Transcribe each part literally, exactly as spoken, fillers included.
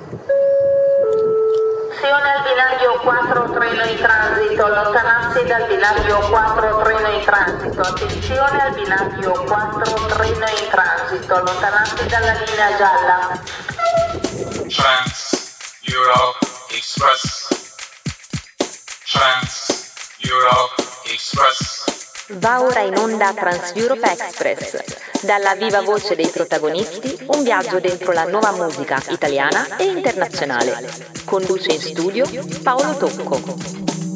al binario quattro, treno in transito, allontanarsi dal binario quattro, treno in transito. Attenzione al binario quattro, treno in transito, allontanarsi dalla linea gialla. Trans Europe Express. Trans Europe Express. Va ora in onda Trans Europe Express. Dalla viva voce dei protagonisti, un viaggio dentro la nuova musica italiana e internazionale. Conduce in studio Paolo Tocco.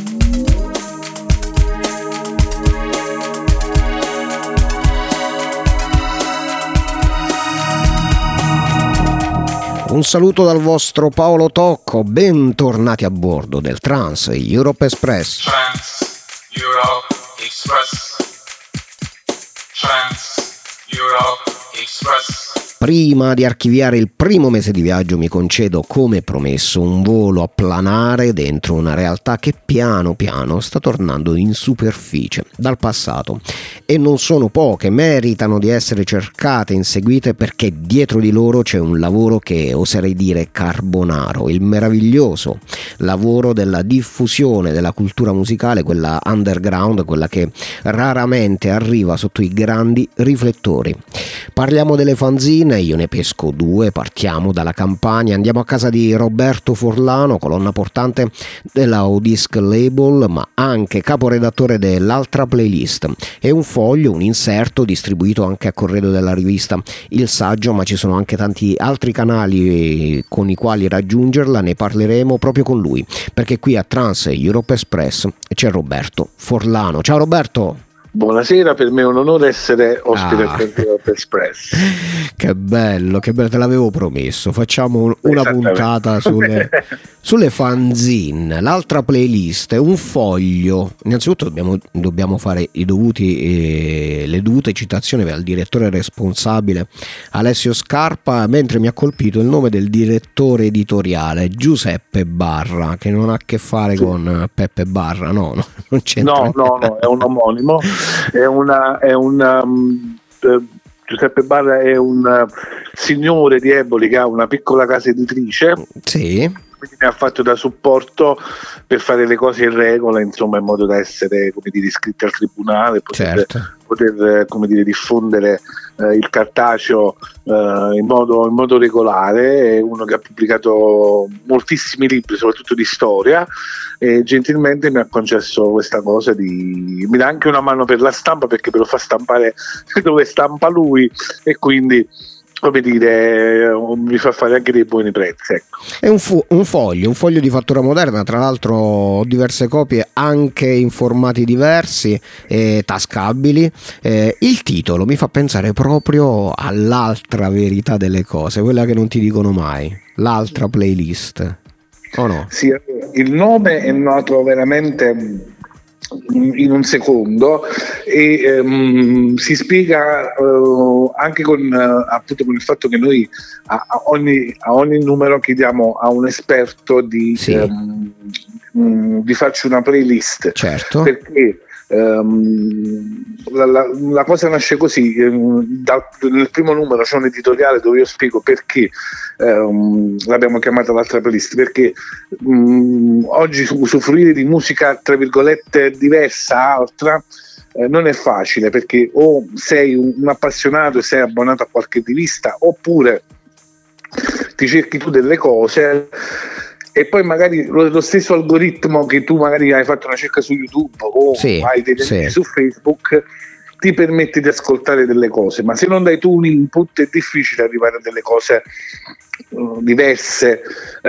Un saluto dal vostro Paolo Tocco, bentornati a bordo del Trans Europe Express. Trans Europe Express. Trans Europe Express. Prima di archiviare il primo mese di viaggio mi concedo, come promesso, un volo a planare dentro una realtà che piano piano sta tornando in superficie dal passato, e non sono poche, meritano di essere cercate e inseguite, perché dietro di loro c'è un lavoro che oserei dire carbonaro, il meraviglioso lavoro della diffusione della cultura musicale, quella underground, quella che raramente arriva sotto i grandi riflettori. Parliamo delle fanzine. Io ne pesco due, partiamo dalla Campania, andiamo a casa di Roberto Forlano, colonna portante della O-Disc Label, ma anche caporedattore dell'Altra Playlist. È un foglio, un inserto distribuito anche a corredo della rivista Il Saggio, ma ci sono anche tanti altri canali con i quali raggiungerla. Ne parleremo proprio con lui, perché qui a Trans Europe Express c'è Roberto Forlano. Ciao Roberto! Buonasera, per me è un onore essere ospite Ah. del Europe Express. Che bello, che bello, te l'avevo promesso. Facciamo un- una puntata sulle, sulle fanzine. L'Altra Playlist è un foglio. Innanzitutto dobbiamo, dobbiamo fare i dovuti, eh, le dovute citazioni al direttore responsabile Alessio Scarpa, mentre mi ha colpito il nome del direttore editoriale Giuseppe Barra, che non ha a che fare Sì. con Peppe Barra, no, no, non c'entra No, no, no, è un omonimo, è una, è una um, eh, Giuseppe Barra è un uh, signore di Eboli che ha una piccola casa editrice, Sì, quindi mi ha fatto da supporto per fare le cose in regola, insomma, in modo da essere, come dire, iscritti al tribunale, poter, certo. poter come dire, diffondere eh, il cartaceo eh, in modo, in modo regolare. È uno che ha pubblicato moltissimi libri, soprattutto di storia, e gentilmente mi ha concesso questa cosa di mi dà anche una mano per la stampa, perché me lo fa stampare dove stampa lui, e quindi, come dire, mi fa fare anche dei buoni prezzi, ecco. È un, fu- un foglio, un foglio di fattura moderna, tra l'altro ho diverse copie anche in formati diversi e tascabili. Eh, il titolo mi fa pensare proprio all'altra verità delle cose, quella che non ti dicono mai, l'Altra Playlist, o no? Sì, il nome è nato veramente in un secondo e ehm, si spiega eh, anche con, eh, appunto con il fatto che noi a, a, ogni, a ogni numero chiediamo a un esperto di, Sì. ehm, mh, di farci una playlist, Certo. perché ehm, la, la, la cosa nasce così. ehm, da, nel primo numero c'è un editoriale dove io spiego perché ehm, l'abbiamo chiamata l'Altra Playlist, perché mh, oggi usufruire di musica tra virgolette diversa, altra, eh, non è facile, perché o sei un, un appassionato e sei abbonato a qualche rivista, oppure ti cerchi tu delle cose e poi magari lo, lo stesso algoritmo che tu magari hai fatto una ricerca su YouTube o Sì, hai dei sì. amici su Facebook ti permette di ascoltare delle cose, ma se non dai tu un input è difficile arrivare a delle cose uh, diverse,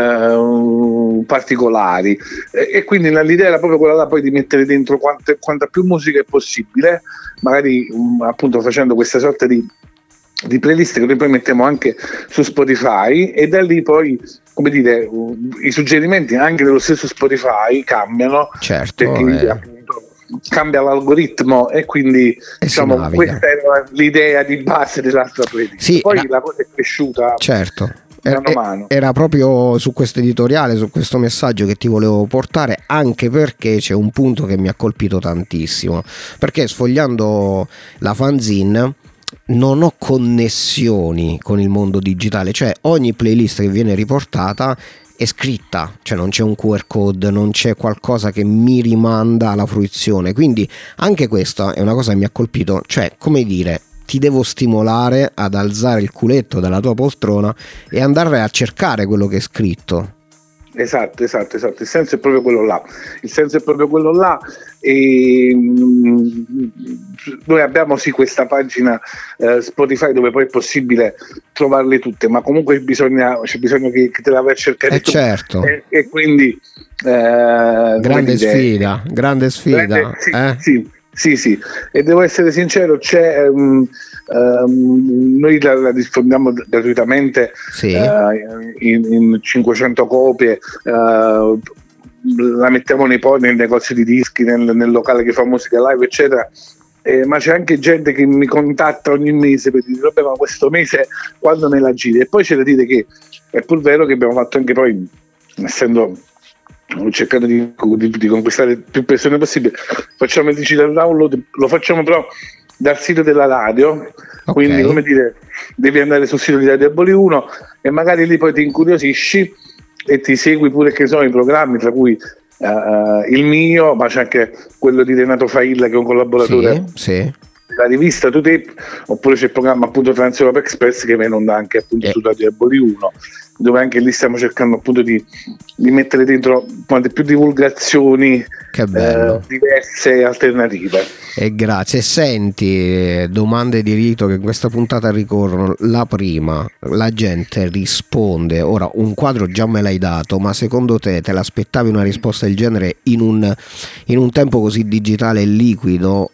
uh, particolari, e, e quindi l'idea era proprio quella là, poi di mettere dentro quante, quanta più musica è possibile, magari um, appunto facendo questa sorta di di playlist che noi poi mettiamo anche su Spotify, e da lì poi, come dire, uh, i suggerimenti anche dello stesso Spotify cambiano, Certo, perché eh. appunto cambia l'algoritmo, e quindi E si diciamo naviga. questa era l'idea di base dell'altra playlist. Sì, Poi la- la cosa è cresciuta Certo. mano a Eh, mano. Era proprio su questo editoriale, su questo messaggio che ti volevo portare, anche perché c'è un punto che mi ha colpito tantissimo, perché sfogliando la fanzine non ho connessioni con il mondo digitale, cioè ogni playlist che viene riportata è scritta, cioè non c'è un Q R code, non c'è qualcosa che mi rimanda alla fruizione, quindi anche questa è una cosa che mi ha colpito, cioè come dire, ti devo stimolare ad alzare il culetto dalla tua poltrona e andare a cercare quello che è scritto. Esatto, esatto, esatto, il senso è proprio quello là, il senso è proprio quello là e mh, noi abbiamo sì questa pagina eh, Spotify dove poi è possibile trovarle tutte, ma comunque bisogna, c'è bisogno che, che te la vai a cercare eh tu. Certo. E, e quindi eh, grande sfida, grande sfida, grande, sì, eh? sì, sì, sì, e devo essere sincero, c'è um, um, noi la, la diffondiamo gratuitamente, sì. uh, in, in cinquecento copie, uh, la mettiamo nei, nei negozi di dischi, nel, nel locale che fa musica live, eccetera. Eh, ma c'è anche gente che mi contatta ogni mese per dire vabbè, ma questo mese quando me la giri? E poi c'è da dire che è pur vero che abbiamo fatto anche poi, essendo ho cercato di, di, di conquistare più persone possibile, facciamo il digital download, lo facciamo però dal sito della radio, okay. Quindi come dire, devi andare sul sito di Radio Eboli uno e magari lì poi ti incuriosisci e ti segui pure che sono i programmi, tra cui uh, il mio, ma c'è anche quello di Renato Failla che è un collaboratore, sì, sì. La rivista To Tape, oppure c'è il programma appunto Trans Europa Express che viene onda anche appunto eh. su Radio Eboli uno, dove anche lì stiamo cercando appunto di, di mettere dentro quante più divulgazioni eh, diverse e alternative. E grazie. Senti, domande di rito che in questa puntata ricorrono. La prima, la gente risponde, ora un quadro già me l'hai dato, ma secondo te te l'aspettavi una risposta del genere in un, in un tempo così digitale e liquido?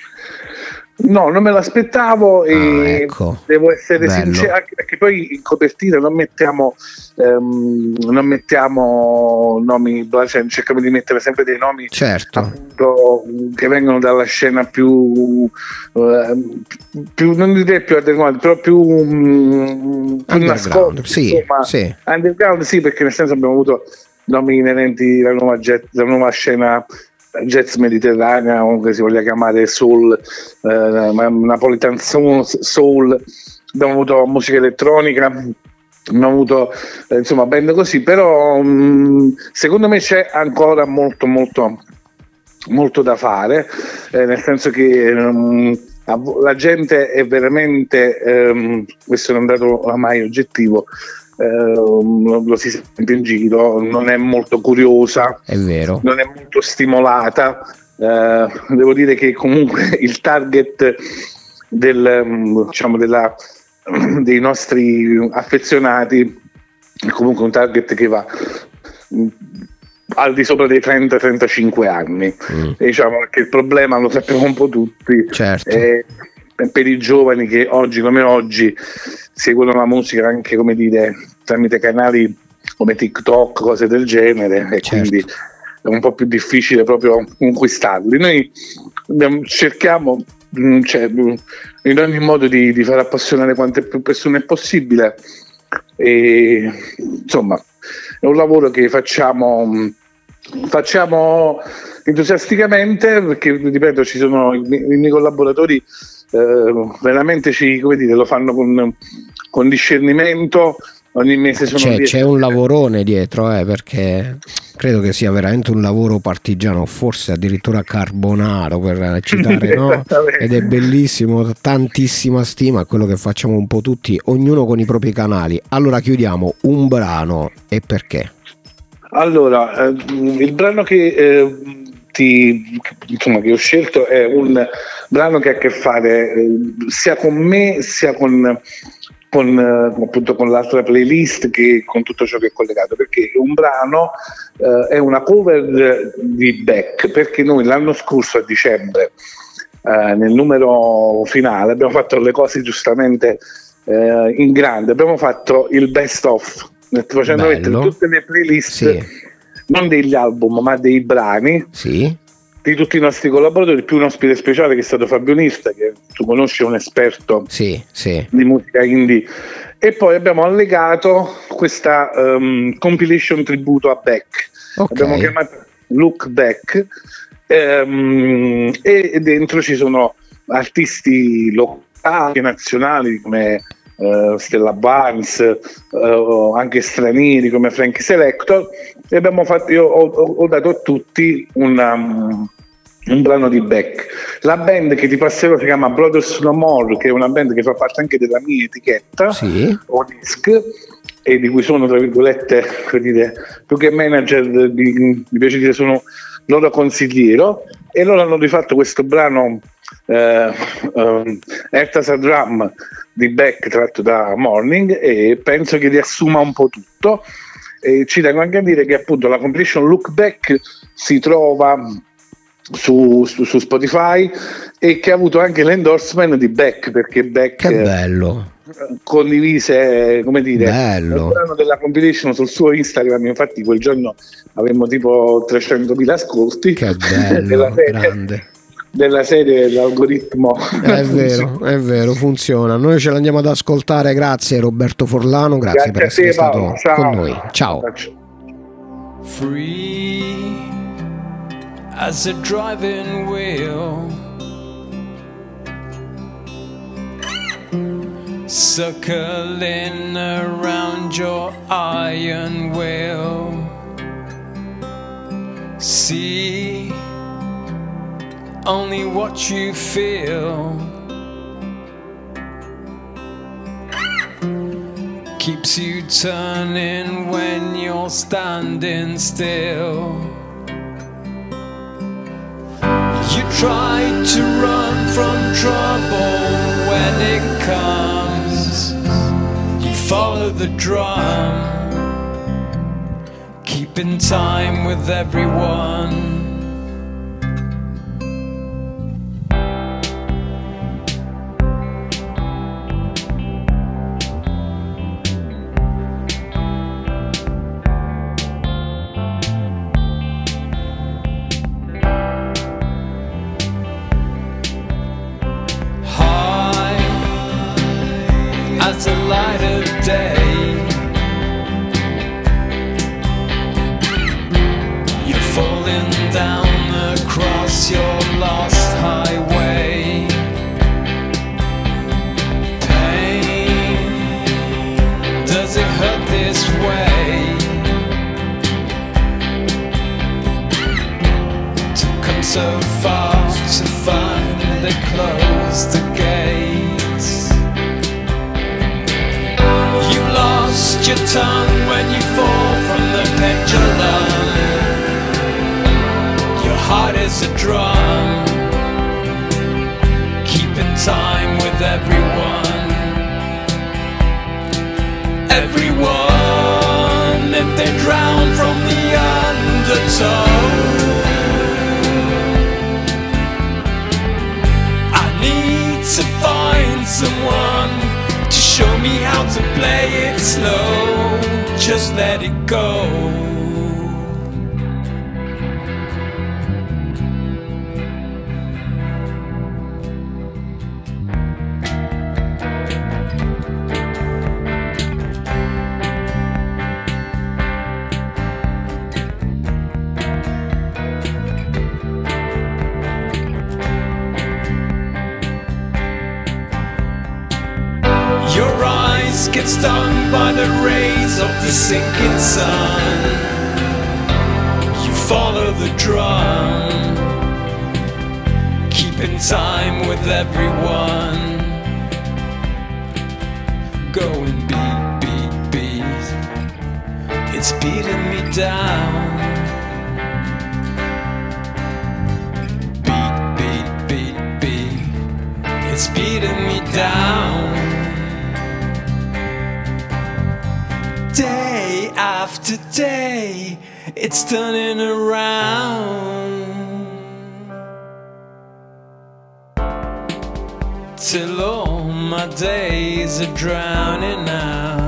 No, non me l'aspettavo e ah, ecco. Devo essere Bello. sincero, anche perché poi in copertina non mettiamo ehm, non mettiamo nomi, cioè cerchiamo di mettere sempre dei nomi, certo, appunto, che vengono dalla scena più, eh, più non direi più underground, però più, um, più nascosti, sì, insomma, sì. Underground sì, perché nel senso abbiamo avuto nomi inerenti alla nuova, jet, la nuova scena jazz mediterranea, o che si voglia chiamare soul, eh, napolitan soul, soul, abbiamo avuto musica elettronica, abbiamo avuto eh, insomma band così, però mh, secondo me c'è ancora molto molto molto da fare, eh, nel senso che mh, la gente è veramente, ehm, questo è un dato ormai oggettivo, Uh, lo si sente in giro, non è molto curiosa, è vero, non è molto stimolata, uh, devo dire che comunque il target del, diciamo della, dei nostri affezionati è comunque un target che va al di sopra dei trenta trentacinque anni, mm. e diciamo che il problema lo sappiamo un po' tutti, certo. è, per i giovani che oggi come oggi seguono la musica anche, come dire, tramite canali come TikTok, cose del genere, e certo. Quindi è un po' più difficile proprio conquistarli. Noi abbiamo, cerchiamo cioè, in ogni modo di, di far appassionare quante più persone è possibile, e insomma è un lavoro che facciamo facciamo entusiasticamente, perché ripeto ci sono i, i miei collaboratori, eh, veramente ci, come dire, lo fanno con, con discernimento. Ogni mese sono c'è, dieci... c'è un lavorone dietro, eh, perché credo che sia veramente un lavoro partigiano, forse addirittura carbonaro, per citare, no? Ed è bellissimo, tantissima stima a quello che facciamo un po' tutti, ognuno con i propri canali. Allora chiudiamo un brano, e perché? Allora, eh, il brano che eh, ti, insomma, che ho scelto è un brano che ha a che fare eh, sia con me sia con Con, appunto, con l'altra playlist, che con tutto ciò che è collegato, perché un brano eh, è una cover di Beck, perché noi l'anno scorso a dicembre eh, nel numero finale abbiamo fatto le cose giustamente eh, in grande, abbiamo fatto il best of, facendo mettere tutte le playlist, sì. Non degli album ma dei brani, sì, di tutti i nostri collaboratori, più un ospite speciale che è stato Fabio Nista, che tu conosci, è un esperto, sì, sì. di musica indie, e poi abbiamo allegato questa um, compilation tributo a Beck, okay. Abbiamo chiamato Look Back, um, e dentro ci sono artisti locali anche nazionali come uh, Stella Barnes, uh, anche stranieri come Frank Selector, e abbiamo fatto, io ho, ho dato a tutti una, um, un brano di Beck. La band che ti passerò si chiama Brothers No More, che è una band che fa parte anche della mia etichetta, sì. o disc, e di cui sono, tra virgolette, per dire, più che manager, di, mi piace dire sono loro consigliero, e loro hanno rifatto questo brano eh, um, Earth as a Drum di Beck tratto da Morning, e penso che riassuma un po' tutto. E ci tengo anche a dire che appunto la compilation Look Back si trova su, su, su Spotify, e che ha avuto anche l'endorsement di Beck, perché Beck che bello condivise, come dire, bello. il brano della compilation sul suo Instagram. Infatti quel giorno avevamo tipo trecentomila ascolti. Che bello, della serie, grande. Della serie l'algoritmo è vero, è vero, funziona. Noi ce l'andiamo ad ascoltare. Grazie Roberto Forlano, grazie, grazie per essere stato ciao. con noi. Ciao. Free as a driving wheel, circling around your iron wheel. See only what you feel. Keeps you turning when you're standing still. You try to run from trouble when it comes. You follow the drum, keeping time with everyone. As the light of day, you're falling down across your lost highway. Pain, does it hurt this way? To come so far to find they closed the gates. You've lost your tongue when you fall from the pendulum. Your heart is a drum, keeping time with everyone. Everyone, if they drown from the undertow. I need to find someone to show me how to play it slow. Just let it go. Your eyes get stung by the rays of the sinking sun. You follow the drum, keeping time with everyone. Going beat, beat, beat, it's beating me down. Beat, beat, beat, beat, it's beating me down. Day after day, it's turning around, till all my days are drowning out.